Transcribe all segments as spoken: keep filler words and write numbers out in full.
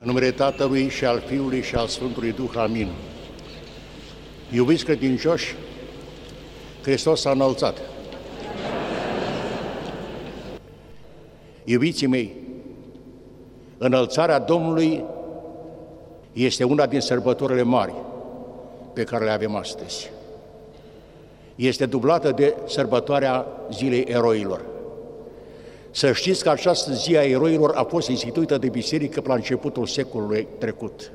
În numele Tatălui și al Fiului și al Sfântului Duh, amin. Iubiți credincioși, Hristos s-a înălțat. Iubiții mei, înălțarea Domnului este una din sărbătorile mari pe care le avem astăzi. Este dublată de sărbătoarea Zilei Eroilor. Să știți că această zi a eroilor a fost instituită de biserică la începutul secolului trecut.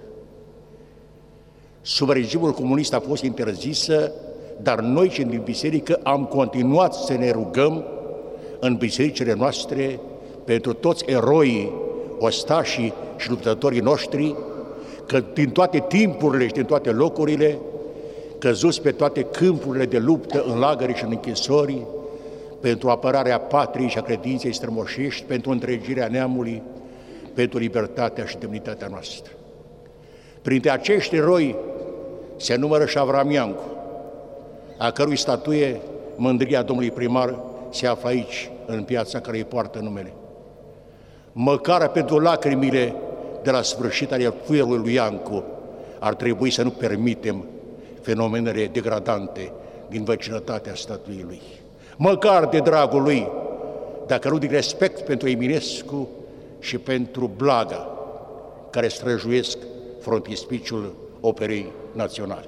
Sub regimul comunist a fost interzisă, dar noi, cei din biserică, am continuat să ne rugăm în bisericile noastre pentru toți eroii, ostașii și luptătorii noștri, că din toate timpurile și din toate locurile, căzuți pe toate câmpurile de luptă, în lagări și în închisori, pentru apărarea patriei și a credinței strămoșești, pentru întregirea neamului, pentru libertatea și demnitatea noastră. Printre acești eroi se numără și Avram Iancu, a cărui statuie, mândria domnului primar, se află aici, în piața care îi poartă numele. Măcar pentru lacrimile de la sfârșit ale fuierului lui Iancu, ar trebui să nu permitem fenomenele degradante din vecinătatea statuii lui. Măcar de dragul lui, dacă nu din respect pentru Eminescu și pentru Blaga, care străjuiesc frontispiciul operei naționale.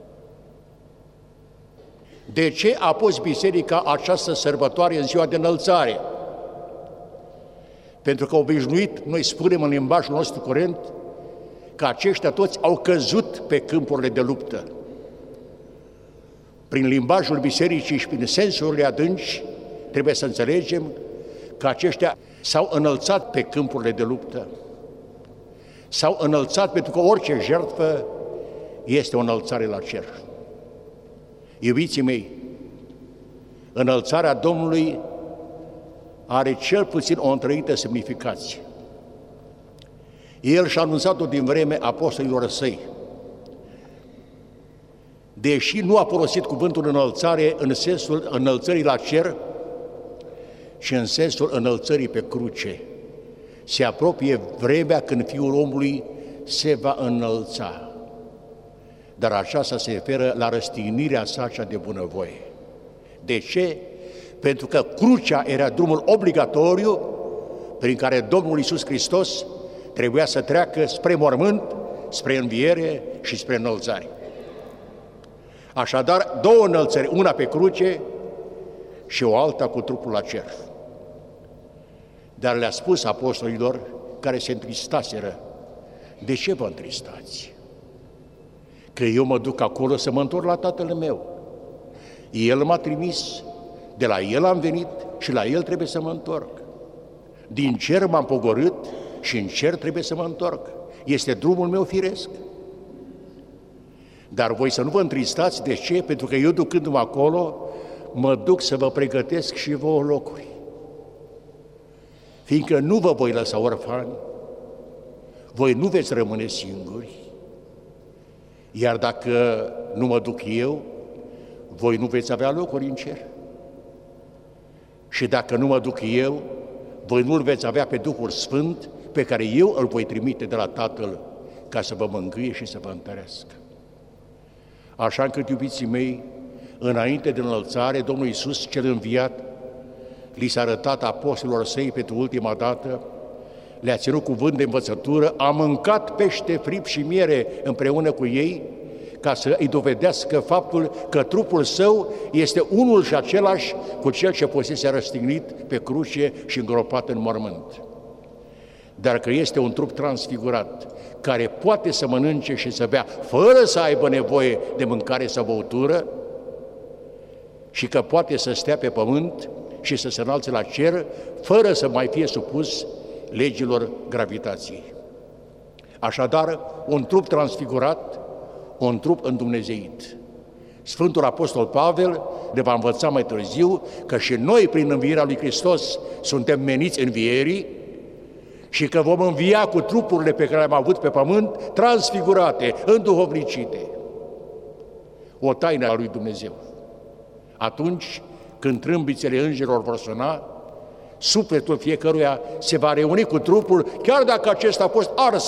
De ce a pus biserica această sărbătoare în ziua de înălțare? Pentru că obișnuit, noi spunem în limbajul nostru curent, că aceștia toți au căzut pe câmpurile de luptă. Prin limbajul bisericii și prin sensurile adânci, trebuie să înțelegem că aceștia s-au înălțat pe câmpurile de luptă. S-au înălțat pentru că orice jertfă este o înălțare la cer. Iubiții mei, înălțarea Domnului are cel puțin o întărită semnificație. El și-a anunțat-o din vreme apostolilor săi. Deși nu a folosit cuvântul înălțare în sensul înălțării la cer, și în sensul înălțării pe cruce, se apropie vremea când Fiul omului se va înălța. Dar aceasta se referă la răstignirea sa cea de bunăvoie. De ce? Pentru că crucea era drumul obligatoriu prin care Domnul Iisus Hristos trebuia să treacă spre mormânt, spre înviere și spre înălțare. Așadar, două înălțări, una pe cruce și o alta cu trupul la cer. Dar le-a spus apostolilor care se întristaseră: de ce vă întristați? Că eu mă duc acolo să mă întorc la Tatăl meu. El m-a trimis, de la El am venit și la El trebuie să mă întorc. Din cer m-am pogorât și în cer trebuie să mă întorc. Este drumul meu firesc. Dar voi să nu vă întristați. De ce? Pentru că eu, ducându-mă acolo, mă duc să vă pregătesc și vouă locuri. Fiindcă nu vă voi lăsa orfani, voi nu veți rămâne singuri, iar dacă nu mă duc eu, voi nu veți avea locuri în cer. Și dacă nu mă duc eu, voi nu-L veți avea pe Duhul Sfânt, pe care eu îl voi trimite de la Tatăl, ca să vă mângâie și să vă întărească. Așa încât, iubiții mei, înainte de înălțare, Domnul Iisus cel înviat li s-a arătat apostolilor săi pentru ultima dată, le-a ținut cuvânt de învățătură, a mâncat pește, fript și miere împreună cu ei, ca să îi dovedească faptul că trupul său este unul și același cu cel ce fusese răstignit pe cruce și îngropat în mormânt. Dar că este un trup transfigurat, care poate să mănânce și să bea fără să aibă nevoie de mâncare sau băutură, și că poate să stea pe pământ și să se înalțe la cer fără să mai fie supus legilor gravitației. Așadar, un trup transfigurat, un trup îndumnezeit. Sfântul Apostol Pavel ne va învăța mai târziu că și noi, prin învierea lui Hristos, suntem meniți învierii și că vom învia cu trupurile pe care le-am avut pe pământ, transfigurate, înduhovnicite. O taină a lui Dumnezeu. Atunci când trâmbițele îngerilor vor suna, sufletul fiecăruia se va reuni cu trupul, chiar dacă acesta a fost ars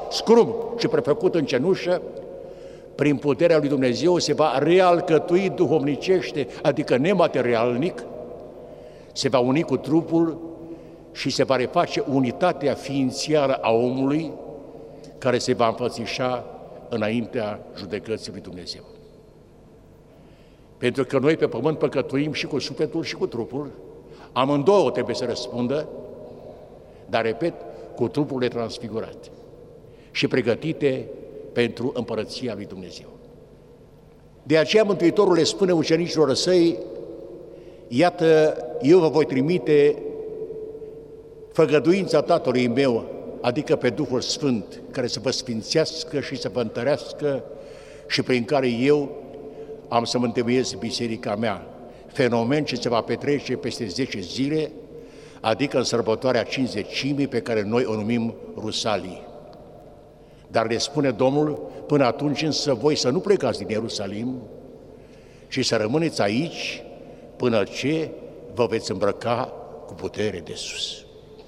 scrum și prefăcut în cenușă, prin puterea lui Dumnezeu se va realcătui duhovnicește, adică nematerialnic, se va uni cu trupul și se va reface unitatea ființiară a omului, care se va înfățișa înaintea judecății lui Dumnezeu. Pentru că noi pe pământ păcătuim și cu sufletul și cu trupul, amândouă trebuie să răspundă, dar, repet, cu trupurile transfigurate și pregătite pentru împărăția lui Dumnezeu. De aceea Mântuitorul le spune ucenicilor săi: iată, eu vă voi trimite făgăduința Tatălui meu, adică pe Duhul Sfânt, care să vă sfințească și să vă întărească și prin care eu am să mă întemeiesc biserica mea, fenomen ce se va petrece peste zece zile, adică în sărbătoarea Cincizecimii, pe care noi o numim Rusalii. Dar le spune Domnul: până atunci însă voi să nu plecați din Ierusalim, ci să rămâneți aici până ce vă veți îmbrăca cu putere de sus.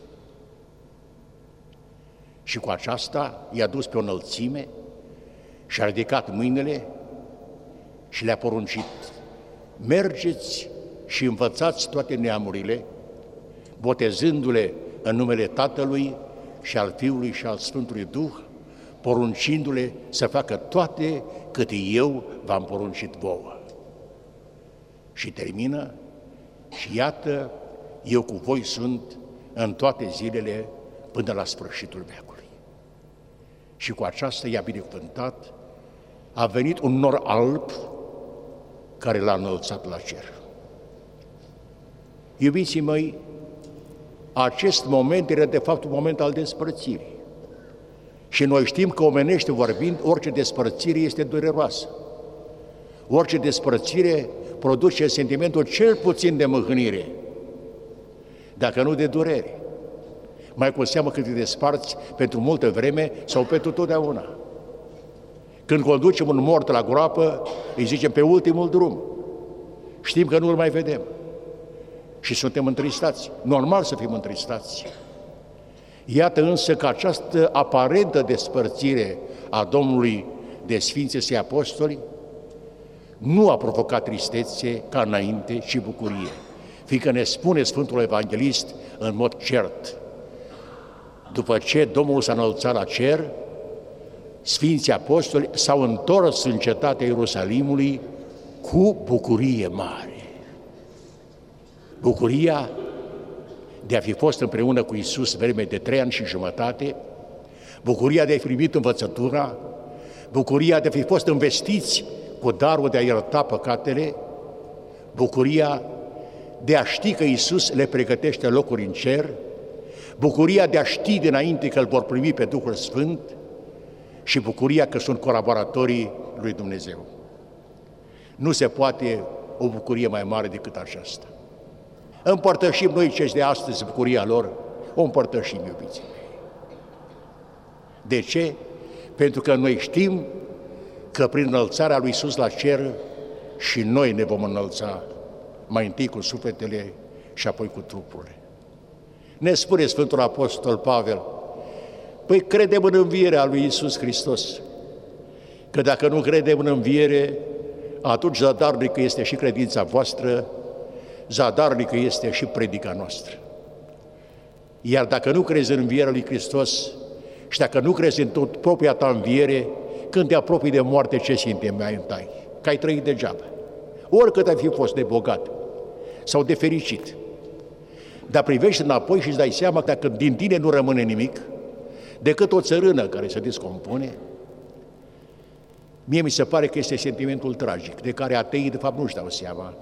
Și cu aceasta i-a dus pe o înălțime și a ridicat mâinile și le-a poruncit: mergeți și învățați toate neamurile, botezându-le în numele Tatălui și al Fiului și al Sfântului Duh, poruncindu-le să facă toate câte eu v-am poruncit vouă. Și termină: și iată, eu cu voi sunt în toate zilele până la sfârșitul veacului. Și cu aceasta i-a binecuvântat, a venit un nor alb care l-a înălțat la cer. Iubiții mei, acest moment era de fapt un moment al despărțirii. Și noi știm că, omenește vorbind, orice despărțire este dureroasă. Orice despărțire produce sentimentul cel puțin de mâhnire, dacă nu de durere. Mai cu seamă că te desparți pentru multă vreme sau pentru totdeauna. Când conducem un mort la groapă, îi zicem pe ultimul drum. Știm că nu îl mai vedem. Și suntem întristați. Normal să fim întristați. Iată însă că această aparentă despărțire a Domnului de Sfinții Săi Apostoli nu a provocat tristețe ca înainte, ci bucurie. Fiindcă ne spune Sfântul Evanghelist în mod cert: după ce Domnul s-a înălțat la cer, Sfinții Apostoli s-au întors în cetatea Ierusalimului cu bucurie mare. Bucuria de a fi fost împreună cu Iisus vreme de trei ani și jumătate, bucuria de a fi primit învățătura, bucuria de a fi fost investiți cu darul de a ierta păcatele, bucuria de a ști că Iisus le pregătește locuri în cer, bucuria de a ști dinainte că îl vor primi pe Duhul Sfânt și bucuria că sunt colaboratorii lui Dumnezeu. Nu se poate o bucurie mai mare decât aceasta. Împărtășim noi cei de astăzi bucuria lor, o împărtășim, iubiții mei. De ce? Pentru că noi știm că prin înălțarea lui Iisus la cer și noi ne vom înălța, mai întâi cu sufletele și apoi cu trupurile. Ne spune Sfântul Apostol Pavel: păi credem în învierea lui Iisus Hristos, că dacă nu credem în înviere, atunci zadarnică este și credința voastră, zadarnică este și predica noastră. Iar dacă nu crezi în învierea lui Hristos și dacă nu crezi în tot propria ta înviere, când te apropii de moarte, ce simte mai întâi? Că ai trăit degeaba. Oricât ai fi fost de bogat sau de fericit. Dar privești înapoi și îți dai seama că dacă din tine nu rămâne nimic, decât o țărână care se descompune, mie mi se pare că este sentimentul tragic, de care ateii de fapt nu-și dau seama.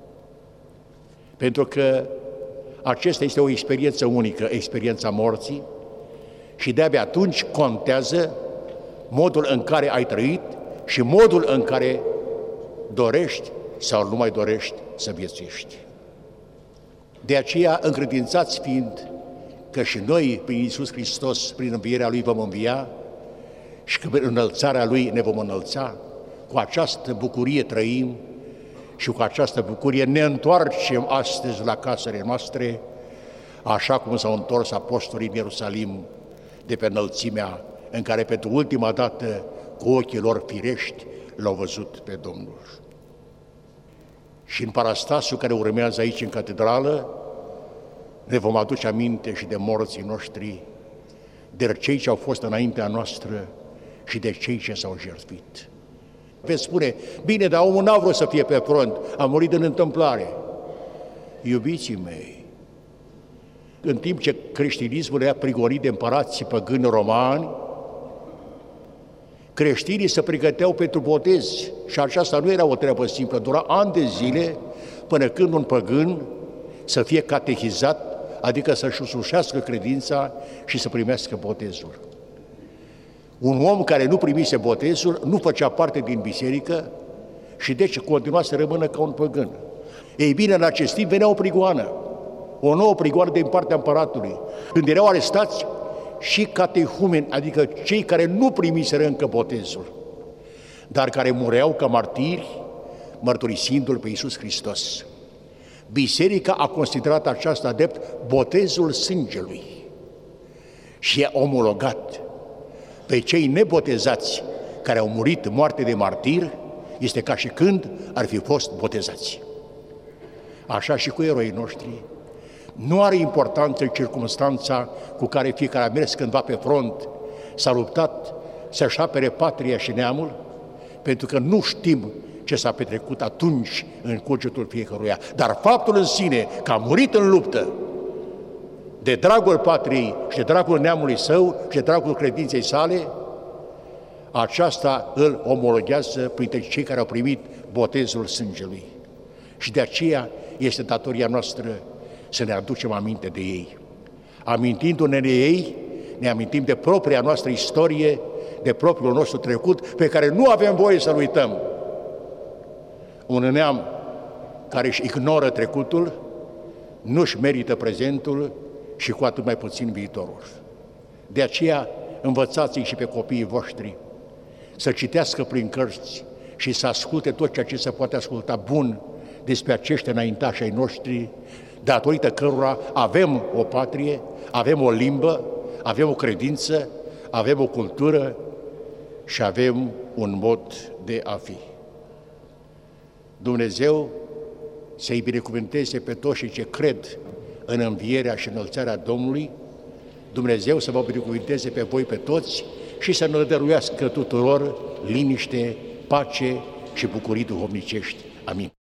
Pentru că acesta este o experiență unică, experiența morții, și de-abia atunci contează modul în care ai trăit și modul în care dorești sau nu mai dorești să viețuiești. De aceea, încredințați fiind că și noi, prin Iisus Hristos, prin învierea Lui vom învia și că prin înălțarea Lui ne vom înălța, cu această bucurie trăim și cu această bucurie ne întoarcem astăzi la casele noastre, așa cum s-au întors apostolii în Ierusalim de pe înălțimea în care pentru ultima dată cu ochii lor firești l-au văzut pe Domnul. Și în parastasul care urmează aici în catedrală ne vom aduce aminte și de morții noștri, de cei ce au fost înaintea noastră și de cei ce s-au jertfit. Veți spune, bine, dar omul n-a vrut să fie pe front, a murit în întâmplare. Iubiții mei, în timp ce creștinismul era prigonit de împărații păgâni romani, creștinii se pregăteau pentru botez și aceasta nu era o treabă simplă, dura ani de zile până când un păgân să fie catehizat, adică să-și usușească credința și să primească botezul. Un om care nu primise botezul nu făcea parte din biserică și deci continua să rămână ca un păgân. Ei bine, în acest timp venea o prigoană, o nouă prigoană din partea împăratului, când erau arestați și catehumeni, adică cei care nu primiseră încă botezul, dar care mureau ca martiri, mărturisindu-L pe Iisus Hristos. Biserica a considerat aceasta drept botezul sângelui și a omologat pe cei nebotezați care au murit moarte de martir, este ca și când ar fi fost botezați. Așa și cu eroii noștri. Nu are importanță circumstanța cu care fiecare a mers cândva pe front, s-a luptat să-și apere patria și neamul, pentru că nu știm ce s-a petrecut atunci în cugetul fiecăruia. Dar faptul în sine că a murit în luptă de dragul patriei și de dragul neamului său și de dragul credinței sale, aceasta îl omologează printre cei care au primit botezul sângelui. Și de aceea este datoria noastră să ne aducem aminte de ei. Amintindu-ne de ei, ne amintim de propria noastră istorie, de propriul nostru trecut, pe care nu avem voie să-l uităm. Un neam care își ignoră trecutul, nu-și merită prezentul și cu atât mai puțin viitorul. De aceea învățați-i și pe copiii voștri să citească prin cărți și să asculte tot ceea ce se poate asculta bun despre acești înaintași ai noștri, datorită cărora avem o patrie, avem o limbă, avem o credință, avem o cultură și avem un mod de a fi. Dumnezeu să-i binecuvânteze pe toți cei ce cred în învierea și înălțarea Domnului, Dumnezeu să vă binecuvânteze pe voi pe toți și să ne dăruiască tuturor liniște, pace și bucurii duhovnicești. Amin.